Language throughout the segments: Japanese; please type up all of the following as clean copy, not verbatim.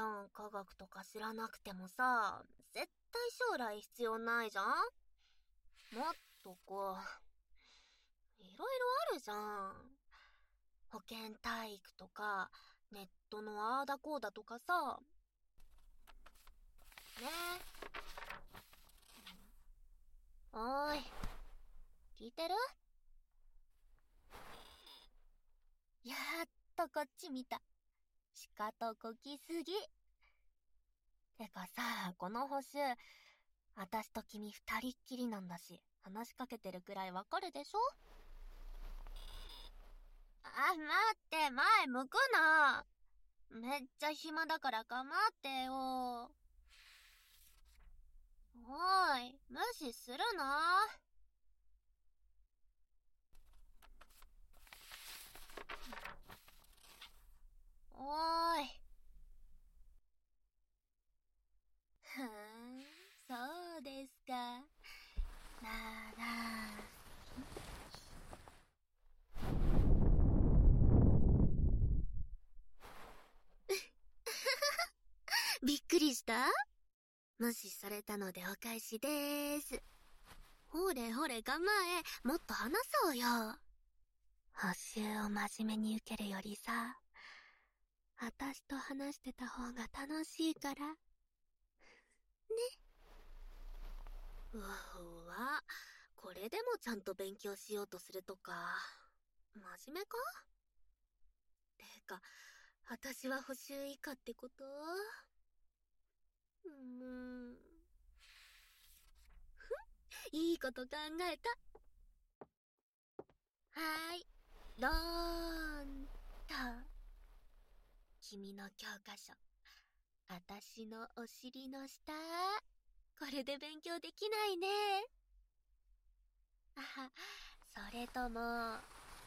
ん科学とか知らなくてもさ、絶対将来必要ないじゃん。もっとこう、いろいろあるじゃん。保健体育とか、ネットのあーだこーだとかさ。ねえ。おーい。聞いてる？やっとこっち見た。しかとこきすぎ。てかさ、この星、あたしと君二人っきりなんだし、話しかけてるくらいわかるでしょ？あ、待って、前向くな。めっちゃ暇だから構ってよ。おーい、無視するな。おーい。ふーん、そうですか。なあなあ。びっくりした？無視されたのでお返しでーす。ほれほれ構え、もっと話そうよ。補習を真面目に受けるよりさ、あたしと話してた方が楽しいから。ね。うわ、これでもちゃんと勉強しようとするとか、真面目か？てか、あたしは補習以下ってこと？いいこと考えた。はーい、どーんと。君の教科書、あたしのお尻の下。これで勉強できないね。あは、それとも、あ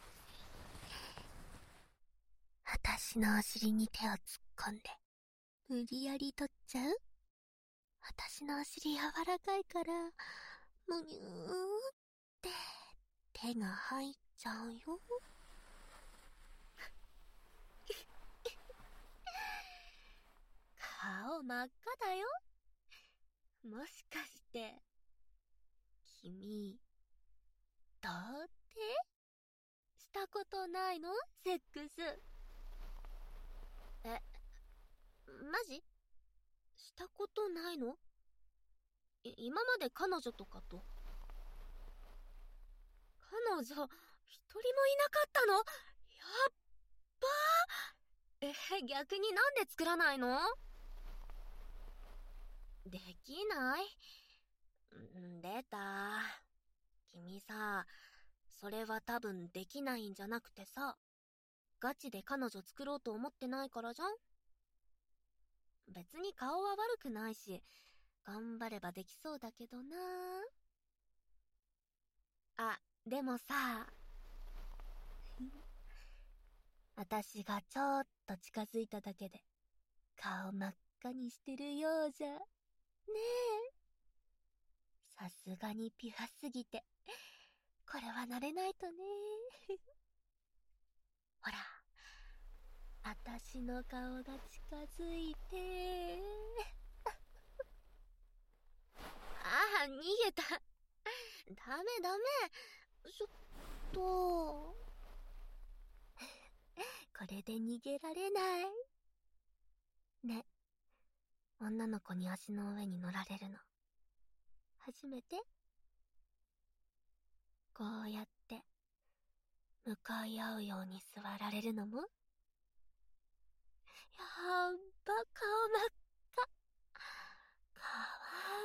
たしのお尻に手を突っ込んで、無理やり取っちゃう？あたしのお尻柔らかいから、むにゅーって手が入っちゃうよ。顔真っ赤だよ。もしかして、君、童貞？したことないの？セックス。え、マジ？したことないの？今まで彼女とかと。彼女、一人もいなかったの？やっばー。逆になんで作らないの？できない？出た。君さ、それは多分できないんじゃなくてさ、ガチで彼女作ろうと思ってないからじゃん？別に顔は悪くないし、頑張ればできそうだけどな。あ、でもさ、私がちょっと近づいただけで、顔真っ赤にしてるようじゃ。ねえ。さすがにピュアすぎて、これは慣れないとね。ほら、私の顔が近づいて。ああ、逃げた。ダメダメ。ちょっと。これで逃げられない。ね。女の子に足の上に乗られるの。初めて？こうやって、向かい合うように座られるのも？やっば、顔真っ赤。かわ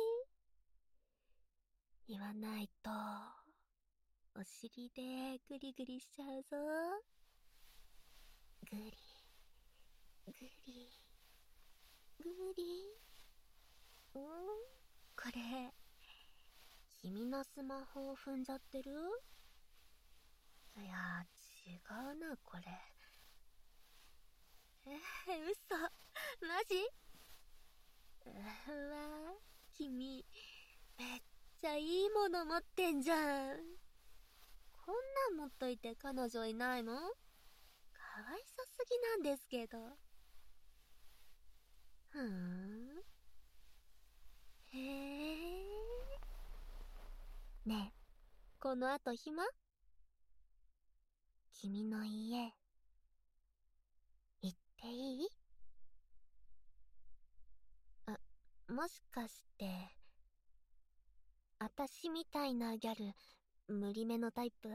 いい。言わないと、お尻でグリグリしちゃうぞ。グリ、グリ、グリ。これ、君のスマホを踏んじゃってる？いや、違うな、これ。嘘。マジ？うわ、君、めっちゃいいもの持ってんじゃん。こんなん持っといて彼女いないの？かわいそすぎなんですけど。 ねえ、この後暇？君の家、行っていい？もしかして、あたしみたいなギャル、無理めのタイプ？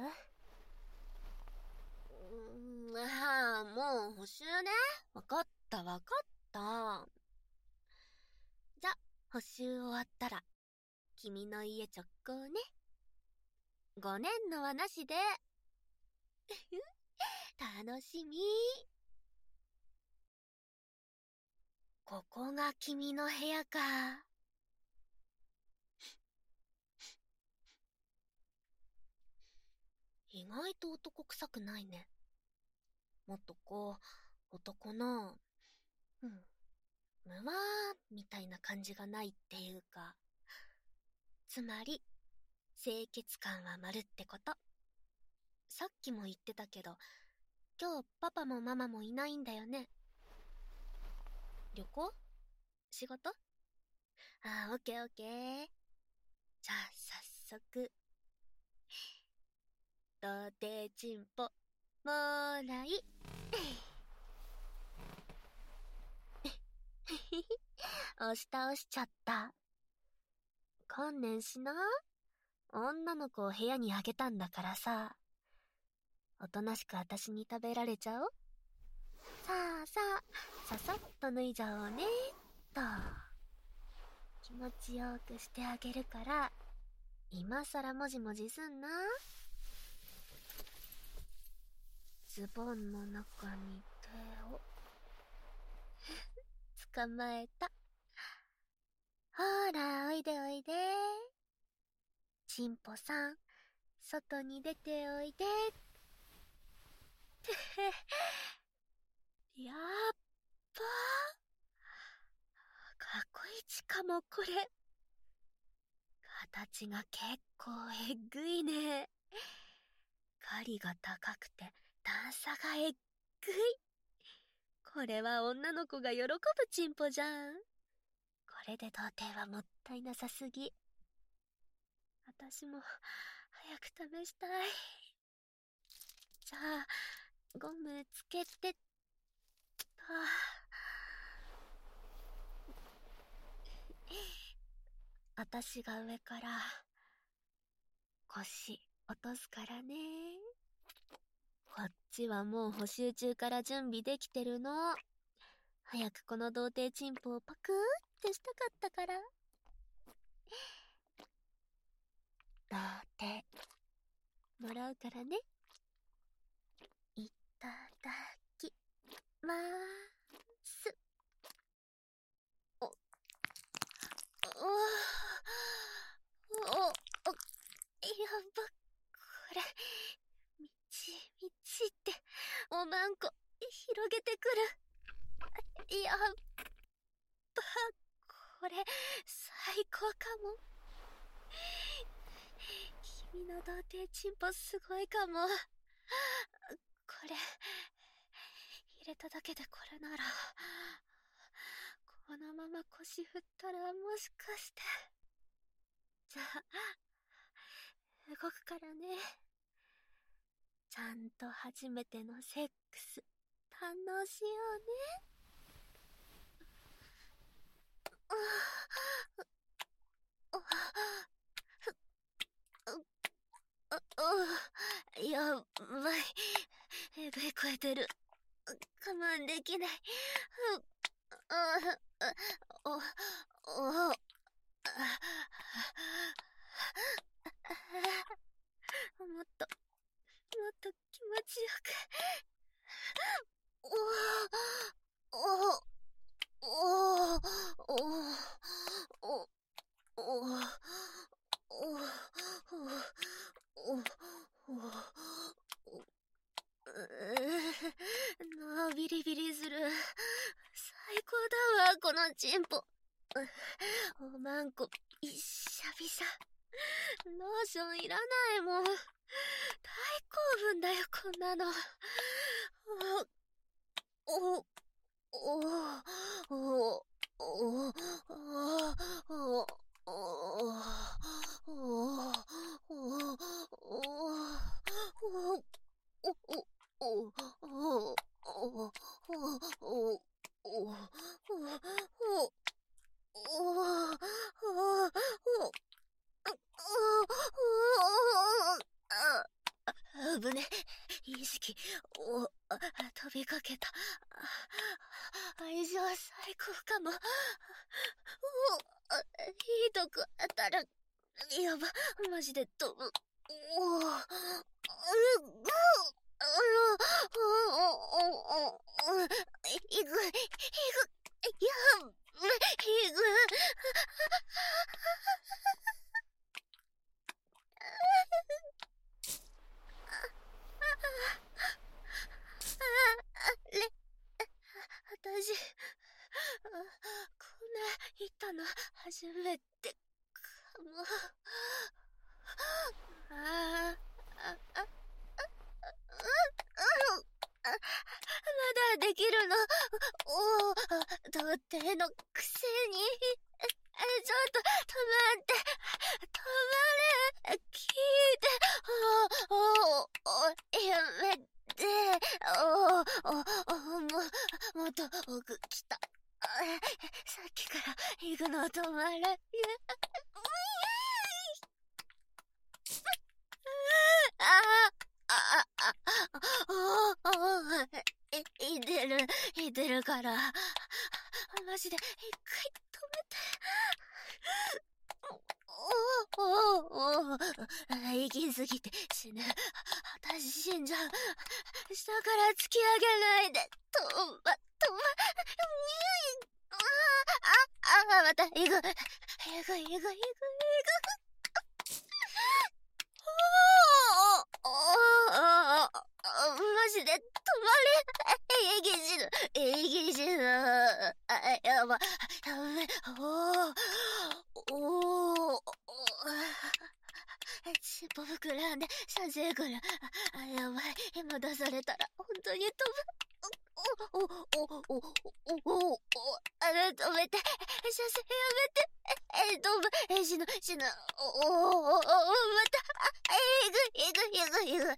もう補習ね。わかったわかった。じゃ、補習終わったら、君の家直行ね。5年のはなしで。楽しみ。ここが君の部屋か。意外と男臭くないね。もっと男の、むわーみたいな感じがないっていうか。つまり、清潔感は丸ってこと。さっきも言ってたけど、今日パパもママもいないんだよね。旅行？仕事？オッケーオッケー。じゃあ早速、童貞チンポ、もらい。押し倒しちゃった。観念しな。女の子を部屋にあげたんだからさ。おとなしく私に食べられちゃおう。さあさあ、ささっと脱いじゃおうねと。気持ちよくしてあげるから、今さらもじもじすんな。ズボンの中に手を捕まえた。ほら、おいでおいで。チンポさん、外に出ておいで。やっばー。過去一かもこれ。形が結構えっぐいね。狩りが高くて段差がえっぐい。これは女の子が喜ぶチンポじゃん。これで童貞はもったいなさすぎ。私も早く試したい。じゃあゴムつけてっと。私が上から腰落とすからね。こっちはもう補習中から準備できてるの。早くこの童貞チンポをパクーってしたかったから。童貞もらうからね。いただきまーす。やば、これ、みちっておまんこ広げてくる。やば、これ最高かも。君の童貞チンポすごいかも。これ入れただけでこれなら、このまま腰振ったらもしかして。じゃあ動くからね。ちゃんと初めてのセックス堪能しようね。やばい。えぐい超えてる。我慢できない。もっと気持ちよく。ビリビリする。最高だわ、このチンポ。おまんこ、びっしゃびしゃ。ローションいらないもん。大興奮だよ、こんなの。 匹を飛びかけた。愛情最高かも。ひどく当たる。やば、マジで飛ぶ。いぐ、やっ、いぐ。私、こんな言ったの初めてかも。まだできるの。童貞のくせに。ちょっと、止まって。止まれ。聞いて。やめて。もっと奥来た。さっきから行くの止まれ。いてるから。マジで、一回止めて。息すぎて死ぬ。私死んじゃう。下から突き上げないで。また、行く。マジで止まれ。息死ぬ。やば。尻尾膨らんで射精くる。やばい。今出されたら本当に飛ぶ。止めて。射精やめて。飛ぶ。死ぬ。また。いく。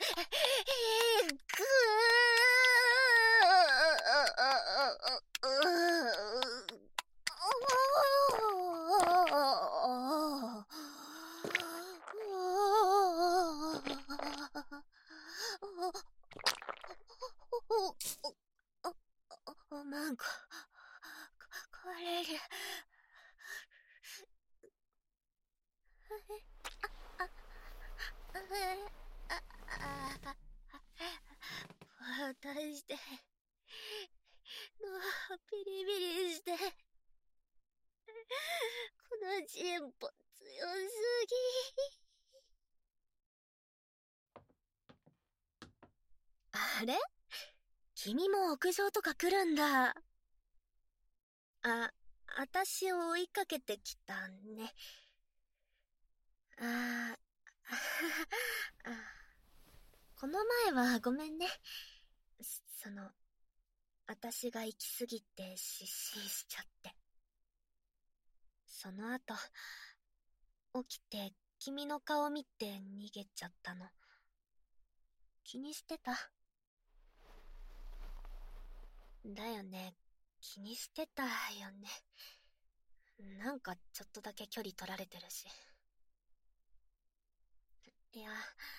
マンコ、壊れる。私して、ピリピリして、このチンポ強すぎ。あれ？君も屋上とか来るんだ。私を追いかけてきたね。この前はごめんね。私が行き過ぎて失神しちゃって。その後、起きて君の顔見て逃げちゃったの。気にしてた。だよね。気にしてたよね。なんかちょっとだけ距離取られてるし。いや、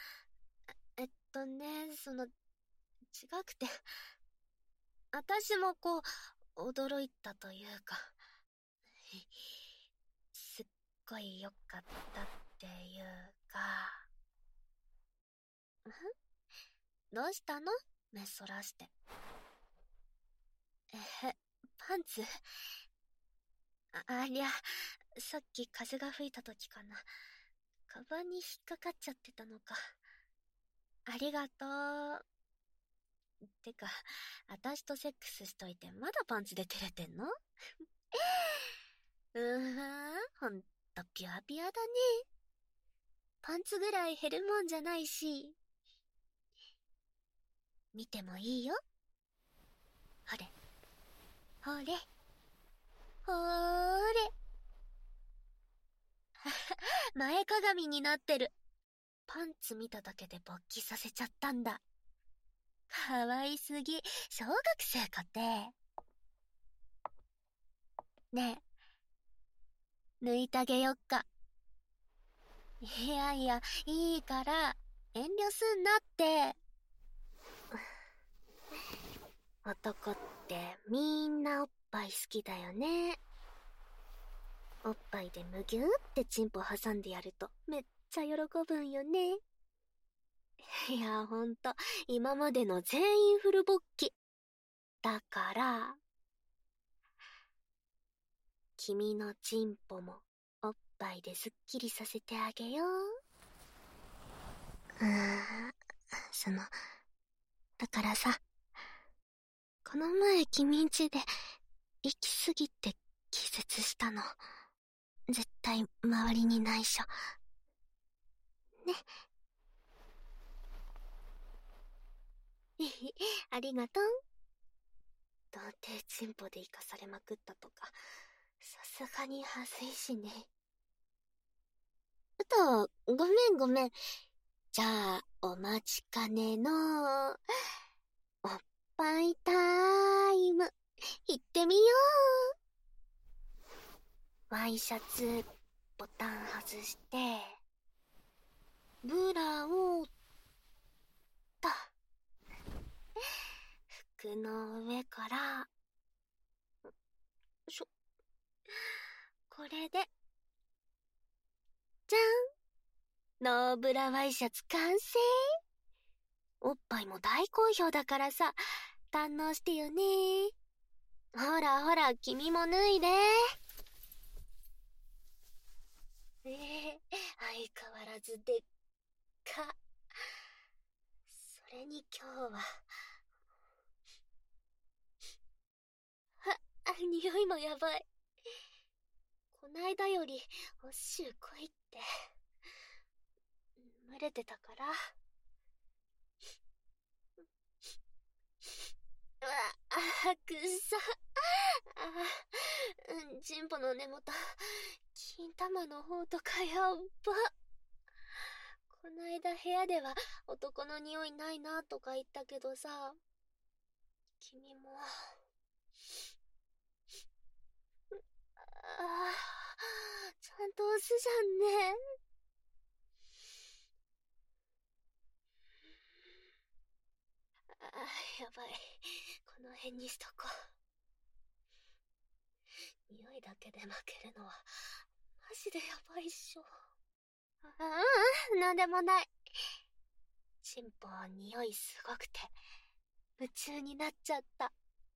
違くて。私も驚いたというか。すっごい良かったっていうか。どうしたの？目そらして。パンツ？ありゃ、さっき風が吹いた時かな。カバンに引っかかっちゃってたのか。ありがとう。てか、私とセックスしといてまだパンツで照れてんの？ほんとピュアピュアだね。パンツぐらい減るもんじゃないし。見てもいいよ。ほれ。前かがみになってる。パンツ見ただけで勃起させちゃったんだ。かわいすぎ。小学生かて。ねえ、抜いてあげよっか。いや、いいから、遠慮すんなって。 男ってみんなおっぱい好きだよね。おっぱいでむぎゅーってチンポ挟んでやるとめっちゃ喜ぶんよね。いや、ほんと、今までの全員フル勃起。だから、君のチンポもおっぱいですっきりさせてあげよう。だからさ、この前君ん家で行きすぎて気絶したの。絶対周りに内緒。ね。ありがとう。童貞チンポで生かされまくったとか、さすがに恥ずいしね。ごめんごめん。じゃあ、お待ちかねの、おっぱいタイム、行ってみよう。ワイシャツ、ボタン外して、ブラを、と、服の上から、これで、じゃん、ノーブラワイシャツ完成。おっぱいも大好評だからさ、堪能してよね。ほらほら、君も脱いで。相変わらずでっか。それに今日は、匂いもやばい。こないだより、おっしゅう濃いって。蒸れてたから。くっさ。チンポの根元、金玉の方とかやっば。こないだ部屋では男の匂いないなとか言ったけどさ、君も。ちゃんと押すじゃんね。やばい。この辺にしとこう。匂いだけで負けるのは、マジでやばいっしょ。なんでもない。チンポ匂いすごくて、夢中になっちゃった。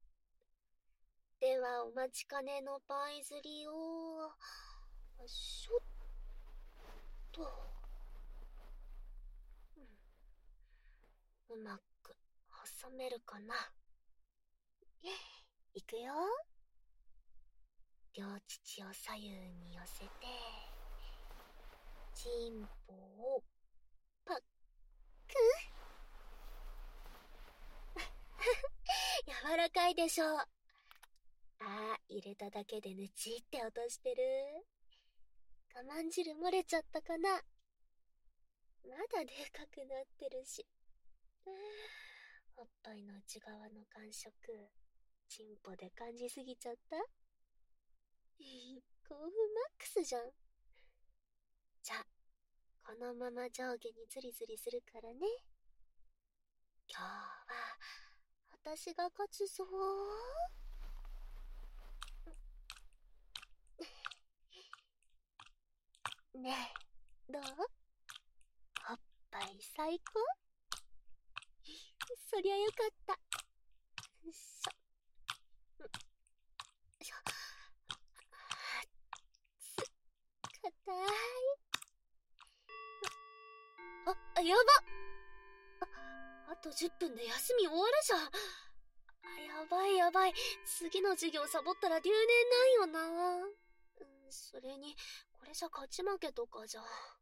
ではお待ちかねのパイ釣りを、しょっと、うまく挟めるかな。いくよ。両乳を左右に寄せて、チンポをパック。柔らかいでしょ。入れただけでぬちって音してる。我慢汁漏れちゃったかな。まだでかくなってるし。おっぱいの内側の感触、チンポで感じすぎちゃった。興奮マックスじゃん。じゃあ、このまま上下にズリズリするからね。今日は、私が勝つぞー。ねえ、どう？おっぱい最高？そりゃよかった。硬い。やば。あと10分で休み終わるじゃん。やばいやばい。次の授業サボったら留年ないよな。それに、これじゃ勝ち負けとかじゃ。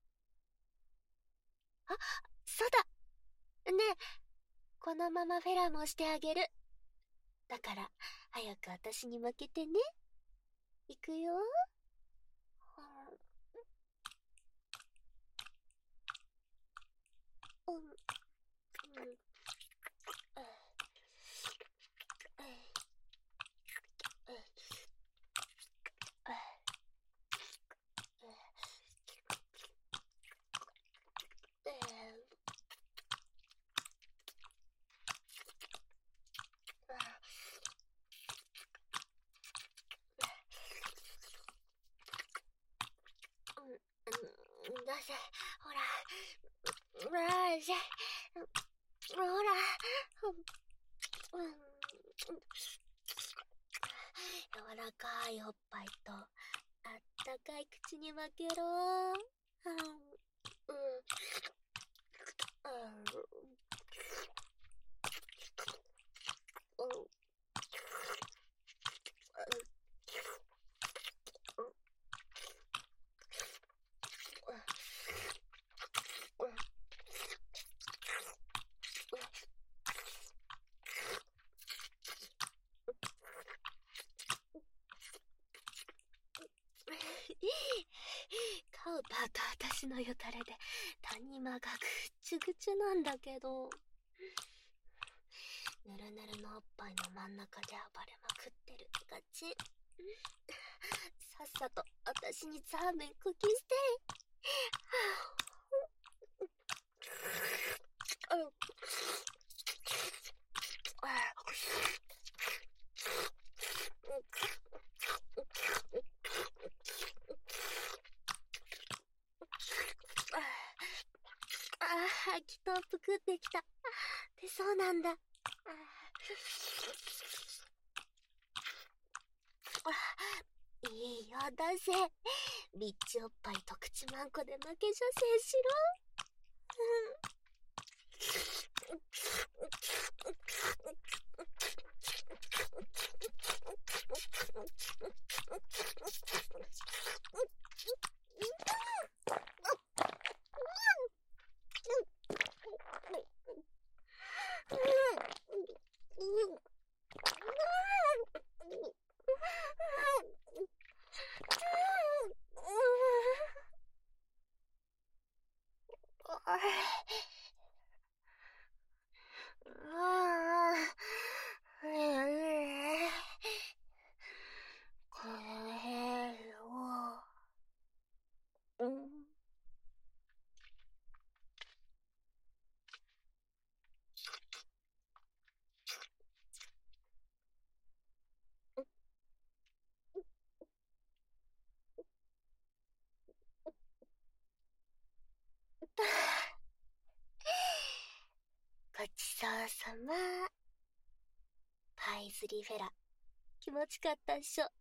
そうだ。ねえ、このままフェラもしてあげる。だから、早く私に負けてね。いくよ。 せ、ほら、よし、ほら、柔らかいおっぱいと、あったかい口に分けろ。カウパーと私のよだれで谷間がぐっちゅぐちゅなんだけど、ぬるぬるのおっぱいの真ん中で暴れまくってるガチ。さっさと私にザーメンクキして。吐きとぷくってきた。で、そうなんだ。いいよ、出せ。リッチおっぱいと口まんこで負け射精しろ。ごちそうさま。パイズリフェラ、気持ちかったっしょ。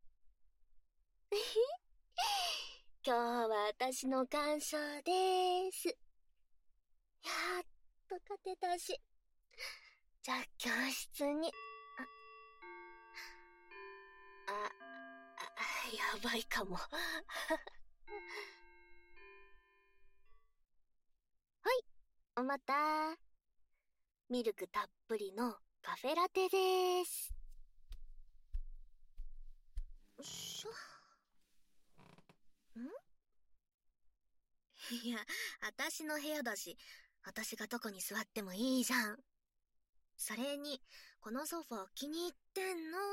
今日は私の感想でーす。やっと勝てたし。じゃあ教室に。やばいかも。はい、おまた。ミルクたっぷりのカフェラテでーす。よっしょ。いや、私の部屋だし、私がどこに座ってもいいじゃん。それに、このソファー気に入ってんの。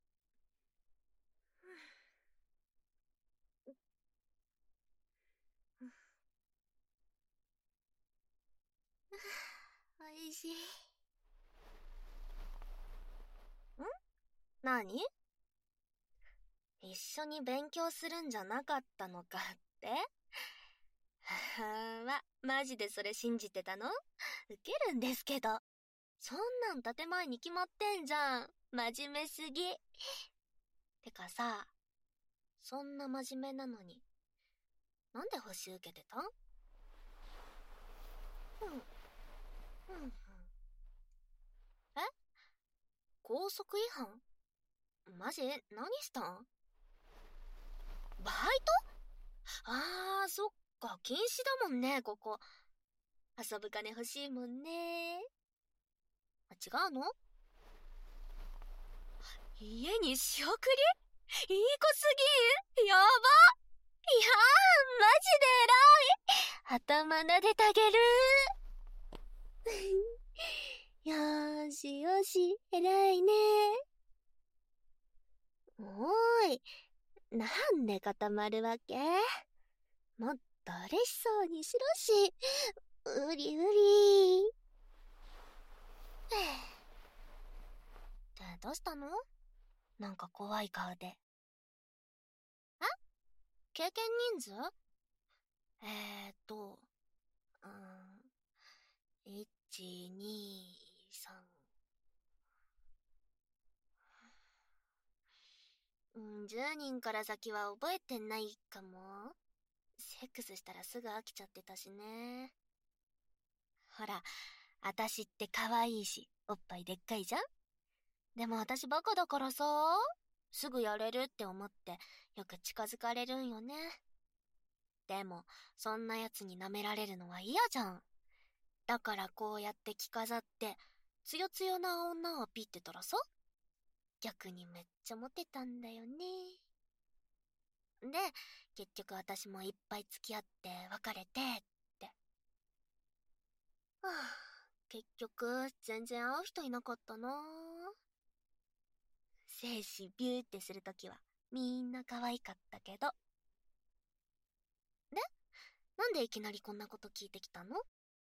おいしい。何？一緒に勉強するんじゃなかったのかって？マジでそれ信じてたの？ウケるんですけど。そんなん建前に決まってんじゃん。真面目すぎ。てかさ、そんな真面目なのに、なんで星受けてたん？え？校則違反？マジ？何したん？バイト？そっか、禁止だもんね、ここ。遊ぶ金欲しいもんね。違うの？家に仕送り？いい子すぎん？やば！いやマジで偉い！頭撫でてあげる。よーしよし、偉いね。おーい、なんで固まるわけ？もっと嬉しそうにしろし。うりうり。どうしたの？なんか怖い顔で。経験人数？ うーん、1、2、3。10人から先は覚えてないかも。セックスしたらすぐ飽きちゃってたしね。ほら、私って可愛いし、おっぱいでっかいじゃん。でも私バカだからさ、すぐやれるって思ってよく近づかれるんよね。でも、そんな奴に舐められるのは嫌じゃん。だからこうやって着飾って、つよつよな女をピってたらさ、逆にめっちゃモテたんだよね。で、結局私もいっぱい付き合って別れてって。はあ、結局全然会う人いなかったな。精子ビューってするときはみんな可愛かったけど。で、なんでいきなりこんなこと聞いてきたの？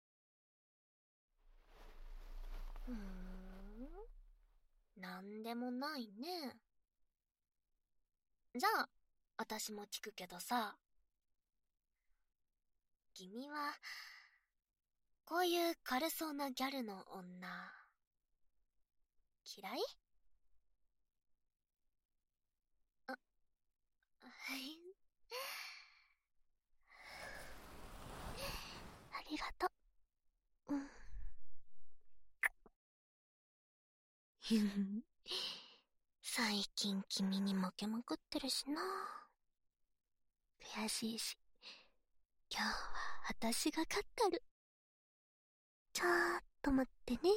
なんでもないね。じゃあ、私も聞くけどさ、君は、こういう軽そうなギャルの女、嫌い？あ、はい。ありがとう。最近君に負けまくってるしな。悔しいし、今日は私が勝ったる。ちょっと待ってね。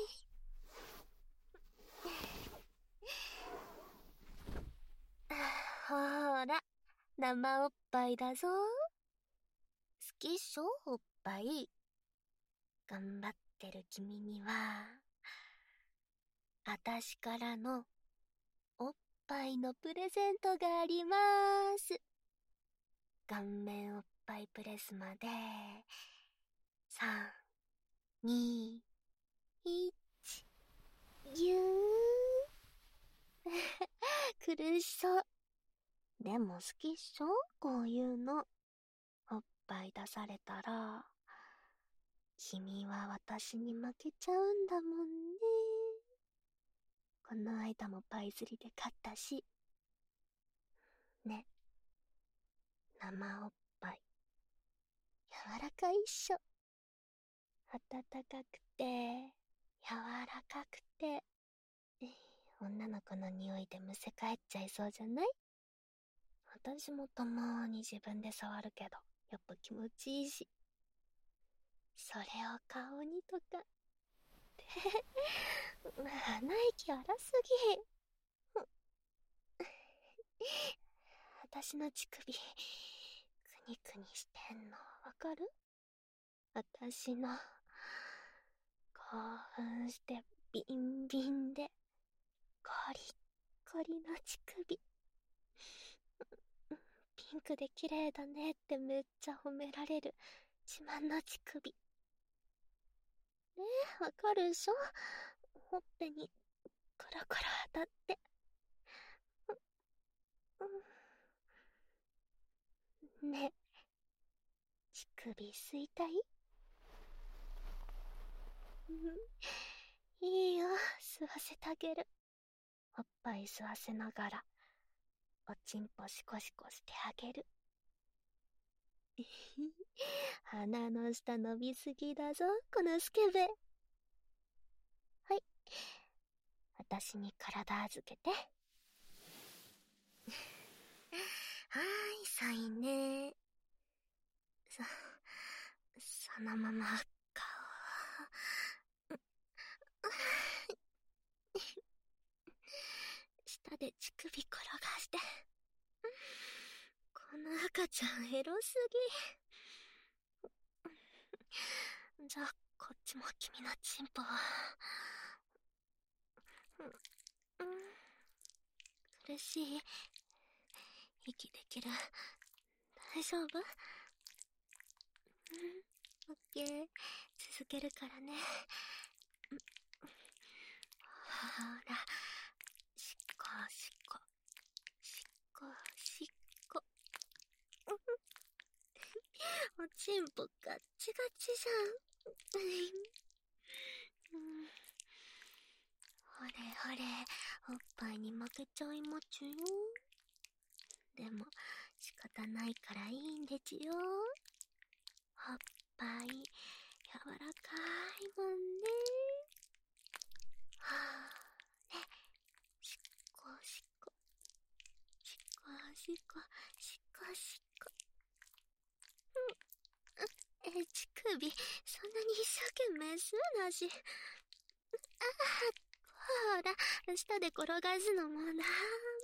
ほーら、生おっぱいだぞ。好きっしょ、おっぱい。頑張ってる君には、あたしからのおっぱいのプレゼントがありまーす。顔面おっぱいプレスまで、3、2、1、ぎゅー。苦しそう。でも好きっしょ、こういうの。おっぱい出されたら、君は私に負けちゃうんだもんね。この間もパイ釣りで勝ったし。ね、生おっぱい。柔らかいっしょ。温かくて、柔らかくて。女の子の匂いでむせ返っちゃいそうじゃない？私もたまーに自分で触るけど、やっぱ気持ちいいし。それを顔にとか。鼻息荒すぎ。私の乳首、くにくにしてんのわかる？私の、興奮してビンビンで、コリッコリの乳首。ピンクで綺麗だねってめっちゃ褒められる自慢の乳首。ねえ、わかるでしょ？ほっぺにコロコロ当たって。ねえ、乳首吸いたい？いいよ、吸わせてあげる。おっぱい吸わせながら、おちんぽシコシコしてあげる。鼻の下伸びすぎだぞ、このスケベ。はい。私に体預けて。はーい、そいね。そのまま顔を。舌で乳首転がして。この赤ちゃんエロすぎ。じゃあ、こっちも君のチンポを。苦しい？息できる？大丈夫？オッケー。続けるからね。ほら、しっこしっこ。しっこしっこ。おチンポガッチガチじゃん。ほれほれ、おっぱいに負けちゃいまちゅよ。でも仕方ないからいいんでちゅよ。おっぱい柔らかいもんね。はぁ、ね、しっこしっこしっこしっこしっこしっこ。乳首そんなに一生懸命するなし。ほら、舌で転がすのもダメ。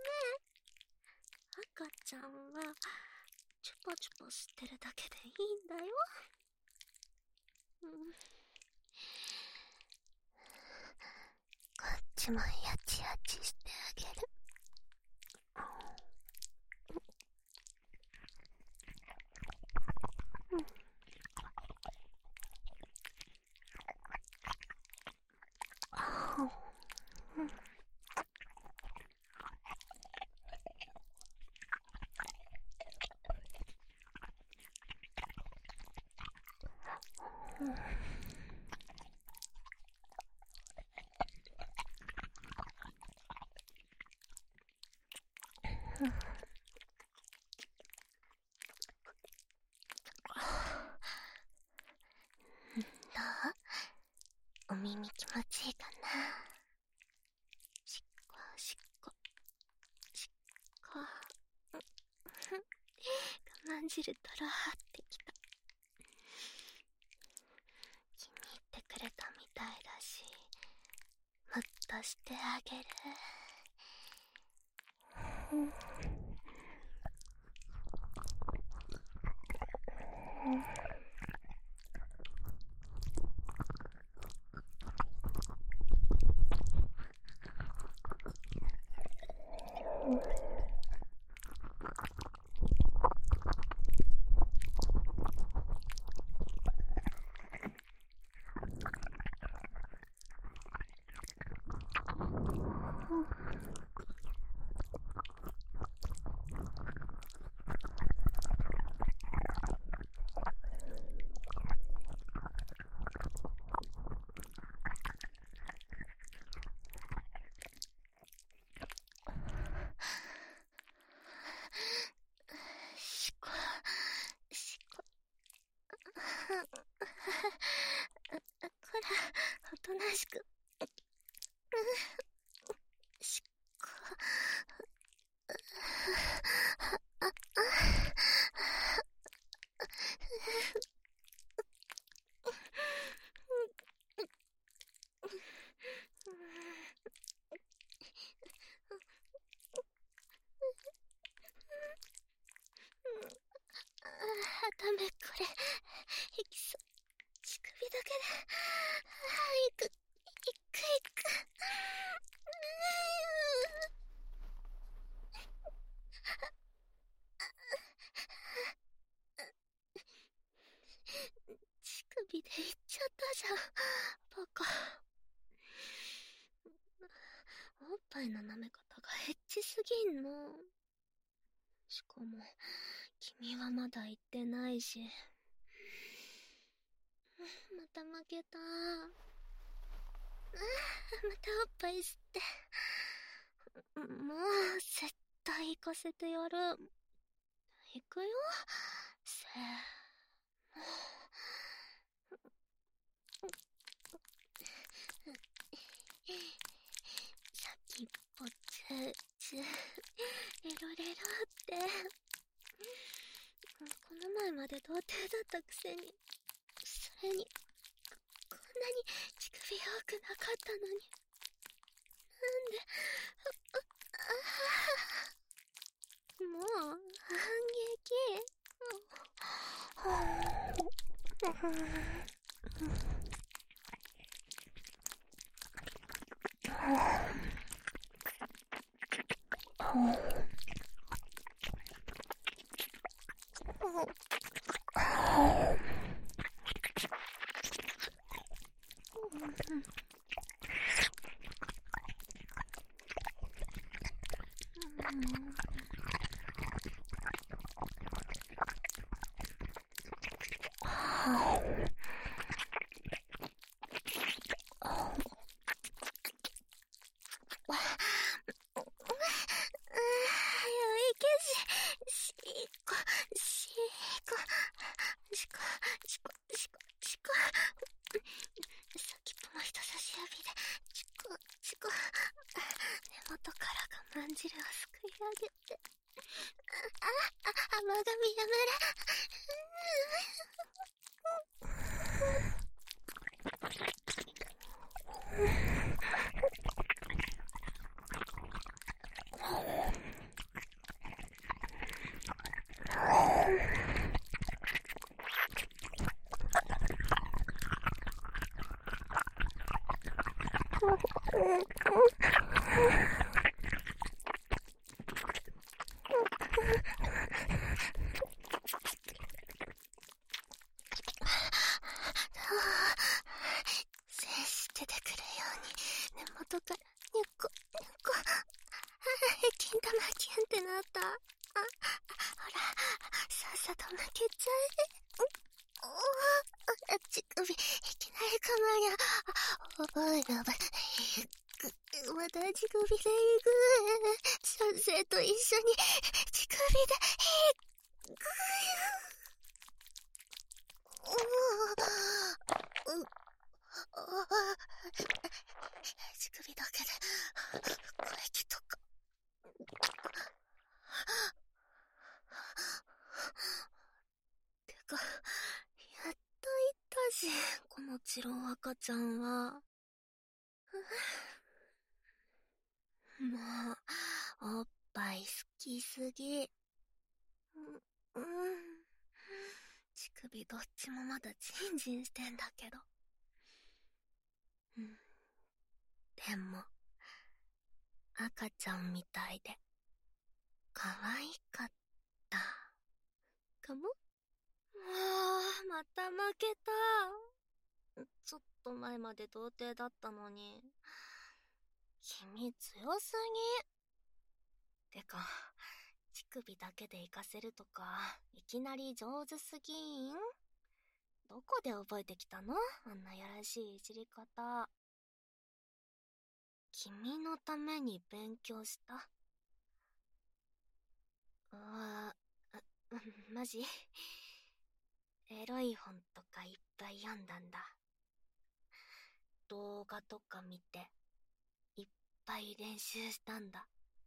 赤ちゃんはチュパチュパしてるだけでいいんだよ。こっちもやちやちしてあげる。どう？お耳気持ちいいかな？しっこしっこしっこ。我慢汁とろはってきた。気に入ってくれたみたいだし、もっとしてあげる。しこしこ。こら、おとなしく。しこ。ダメ、これいきそう。乳首だけでいくいくいく。乳首でいっちゃったじゃん、バカ。おっぱいの舐め方がエッチすぎんの。しかも君はまだ言ってないし。また負けた。またおっぱい吸って。もう絶対行かせてやる。行くよ。せーの。先っぽチューチューレロレロって。この前まで童貞だったくせに。それにこんなに乳首多くなかったのに。なんで。もう反撃。 山神やめ接しててくるように根元からニュコニュコ金玉キュンってなった。ほらさっさと負けちゃえ。乳首いきなりかまりゃ。おいやばい。また乳首でいく。先生と一緒に乳首でいく。乳首だけでこれきとか。てかやっといたし、このチロ赤ちゃんは。もうおっぱい好きすぎ。乳首どっちもまだジンジンしてんだけど。でも赤ちゃんみたいで可愛かったかも。また負けた。ちょっと前まで童貞だったのに。君強すぎ。てか乳首だけで活かせるとかいきなり上手すぎん？どこで覚えてきたの？あんなやらしいいじり方。君のために勉強した？マジ？エロい本とかいっぱい読んだんだ。動画とか見ていっぱい練習したんだ。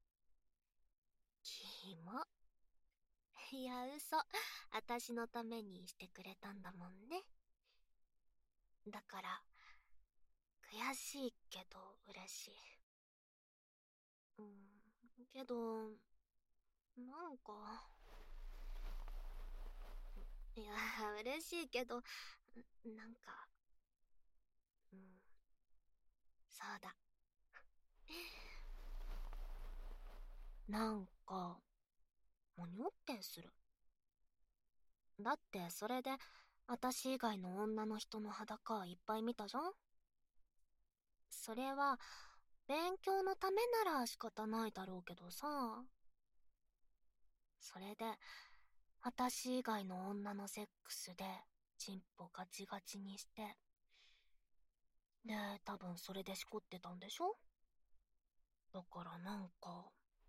キモ。いや嘘、私のためにしてくれたんだもんね。だから悔しいけど嬉しい。けどなんか、いや嬉しいけどなんか、そうだ。なんかもにょってする。だってそれで私以外の女の人の裸いっぱい見たじゃん。それは勉強のためなら仕方ないだろうけどさ。それで私以外の女のセックスでチンポガチガチにして、で多分それでしこってたんでしょ。だからなんか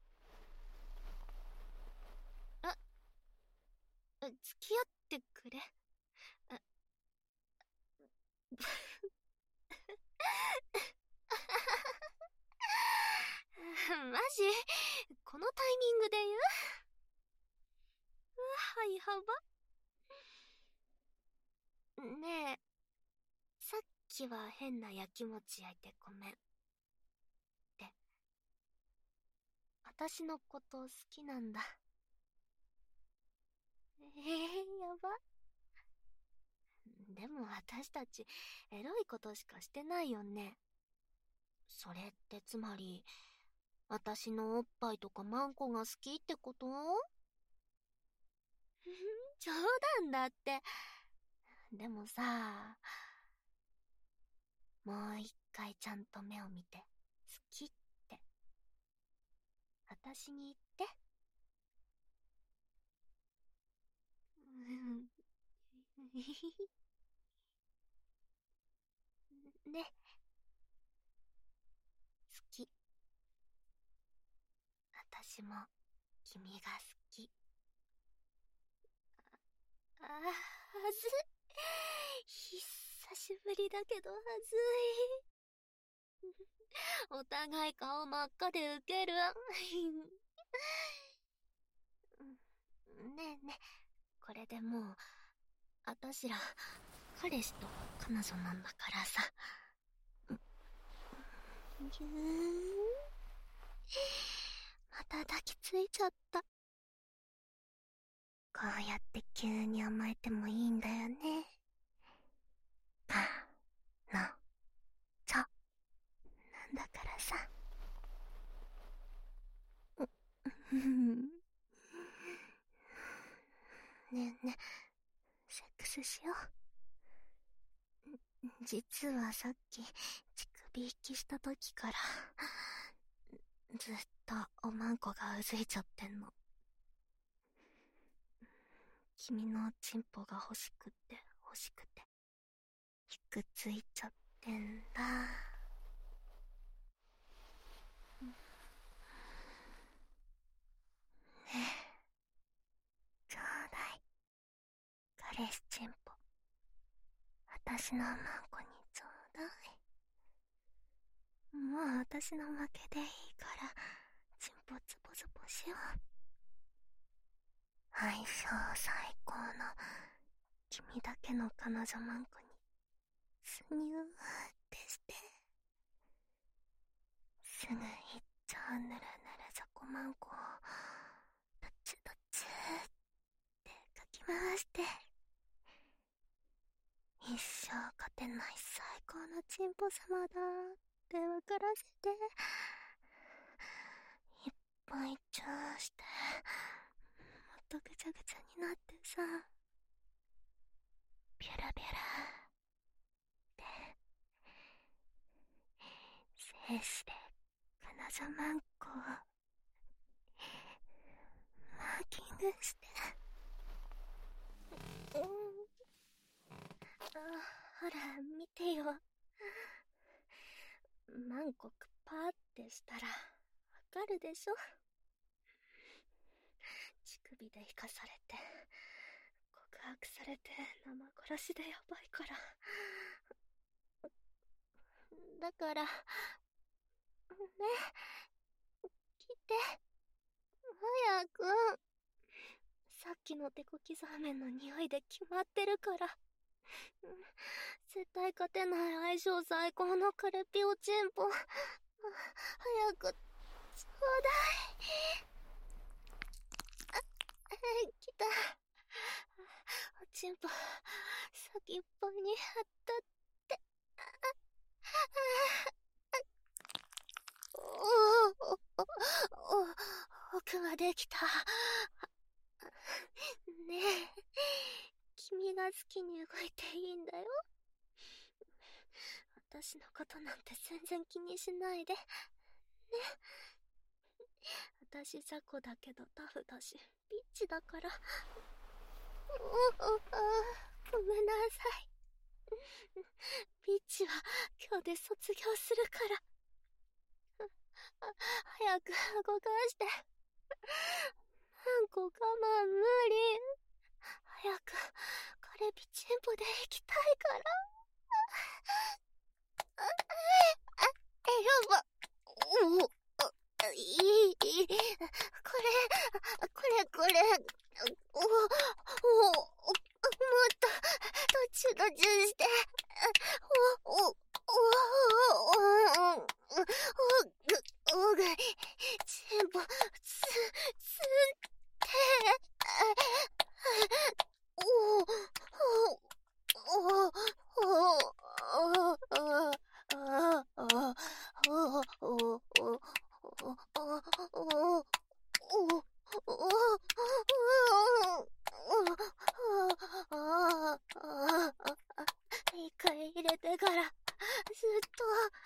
付き合ってくれ。マジ？このタイミングで言う？はいはば。ねえ、さっきは変なやきもち焼いてごめん。で、私のこと好きなんだ。やば。でも私たちエロいことしかしてないよね。それってつまり私のおっぱいとかマンコが好きってこと？冗談だって。でもさ、もう一回ちゃんと目を見て好きって私に言って。ね、好き。私も君が好き。はずい。久しぶりだけどはずい。お互い顔真っ赤でウケる。 ねえねえ、これでもう、あたしら、彼氏と彼女なんだからさ。ぎゅーん。また抱きついちゃった。こうやって急に甘えてもいいんだよね。かのちょなんだからさ。ねえねえ、セックスしよう。実はさっき乳首引きした時からずっとおまんこがうずいちゃってんの。君のチンポが欲しくて欲しくてひくついちゃってんだ。ねえ、ちょうだい。彼氏チンポ、私のおまんこにちょうだい。もう私の負けでいいからチンポツボツボしよう。相性最高の君だけの彼女マンコにスニューってしてすぐ一丁ぬるぬるチョコマンコをドチドチってかき回して一生勝てない最高のチンポ様だって分からせて一本一丁してもっとぐちゃぐちゃになってさ、ビュラビュラって精子で彼女マンコをマーキングして、ほら見てよ。マンコクパーってしたらわかるでしょ。乳首で生かされて告白されて生殺しでやばいから。だからね、来て早く。さっきの手こきザーメンの匂いで決まってるから。絶対勝てない相性最高のカルピオチンポ、早くちょうだい。来た。おチンポ先っぽに当たって。奥ができた。ねえ、君が好きに動いていいんだよ。私のことなんて全然気にしないでね。私雑魚だけどタフだしビッチだから。ごめんなさい。ビッチは今日で卒業するから。早く動かして。なんこ我慢無理。早くカレピチンポで行きたいから。やば。いい。これ。もっと、どっちして。チンポ、つって。一回入れてからずっと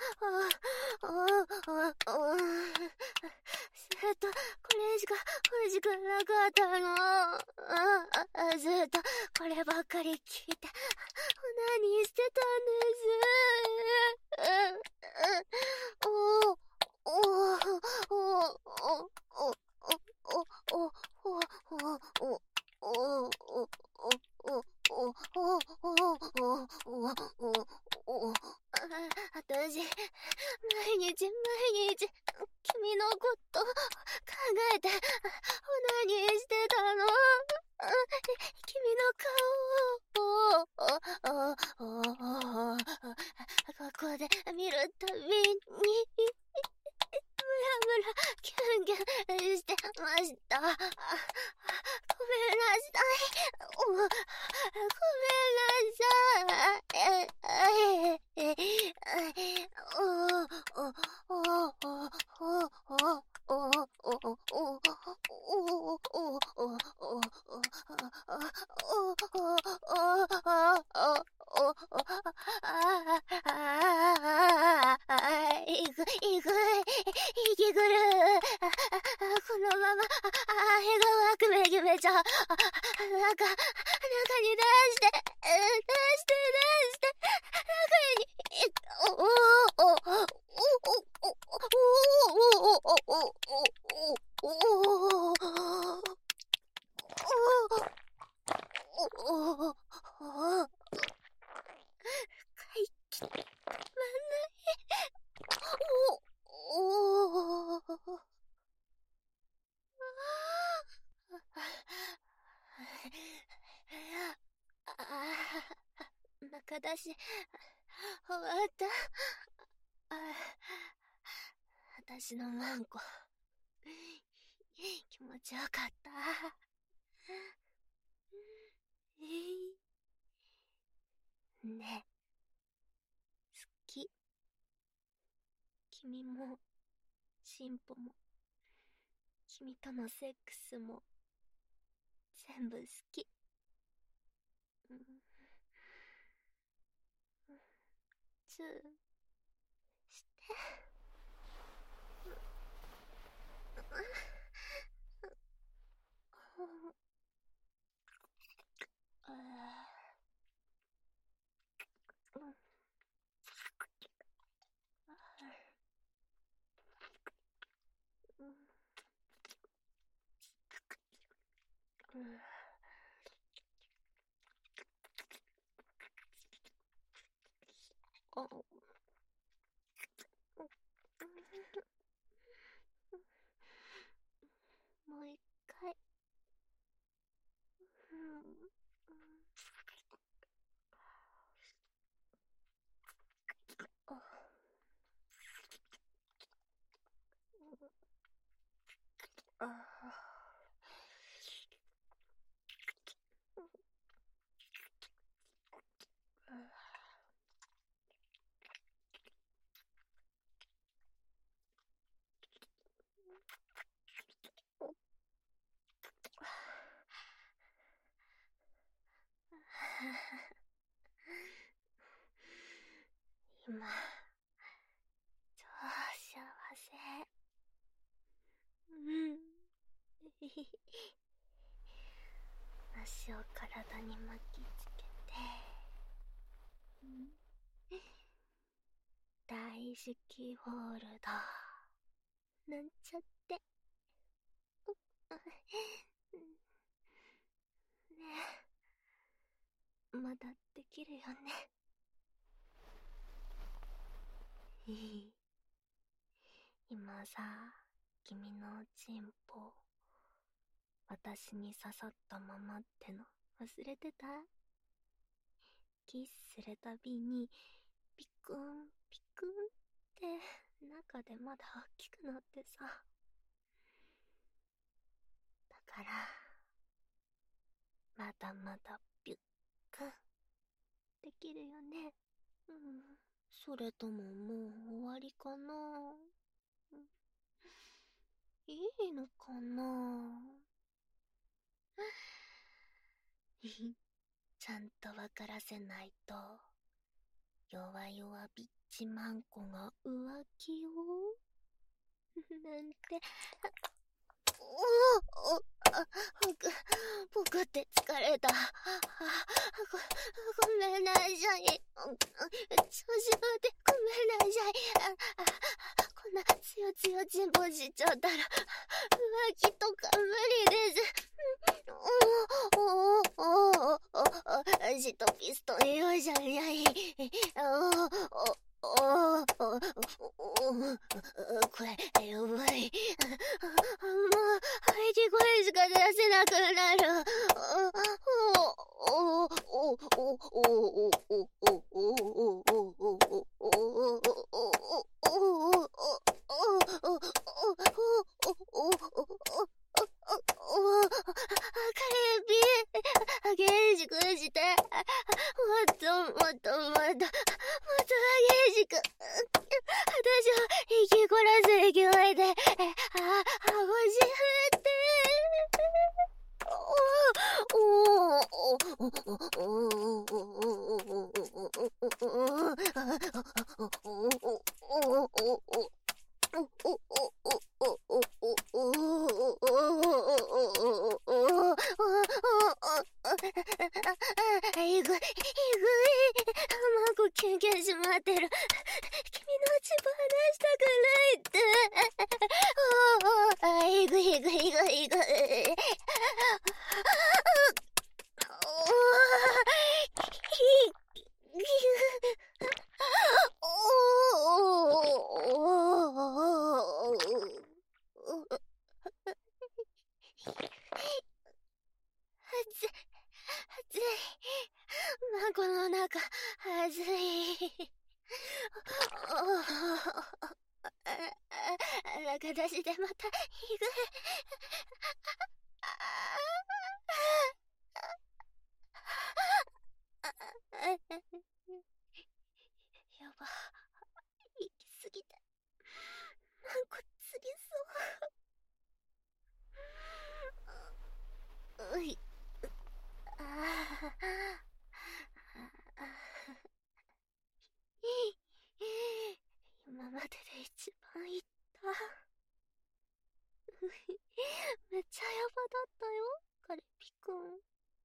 ずっとこれしか欲しくなかったの。ずっとこればっかり聞いて何してたんです。私、毎日、君のこと考えて、何してたの。 息苦る。このまま、笑顔悪夢夢じゃ、中に出して、中に、中出し、終わった。私のマンコ、気持ちよかった。ねえ、好き。君も、シンポも、君とのセックスも、全部好き。チューして。もう一回。今、超幸せ。足を体に巻きつけて、大好きホールドなんちゃって。ねえ、まだできるよね。今さ、君のチンポ、私に刺さったままっての忘れてた？キスするたびにピクンピクンって中でまだ大きくなってさ。だからまだまだピュックンできるよね。それとももう終わりかな？いいのかな？ちゃんとわからせないと、弱々ビッチマンコが浮気をなんて。僕って疲れた。ごめんなさい。調子乗ってごめんなさい。こんなつよつよチンポしちゃったら浮気とか無理です。ジトピストンよいじゃない。これ、やばい。もう、吐いて声しか出せなくなる。カレービー、ゲージしくして。もっともっともっと、もっと激しく。私を引き殺す勢いで、顎し振って。えぐい、えぐい。孫キュンキュンしまってる。君の血離したくないって。えぐいえぐいえぐいえぐい。暑い。孫の中、暑い。裸出しでまた、ひぐい。やば。行き過ぎて。なんかつりそう。うい。ああ。今までで一番いった。めっちゃヤバだったよ、カレピくん。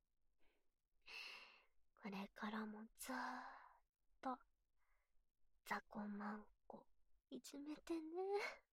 これからもずーっと、ザコマンコ、いじめてね。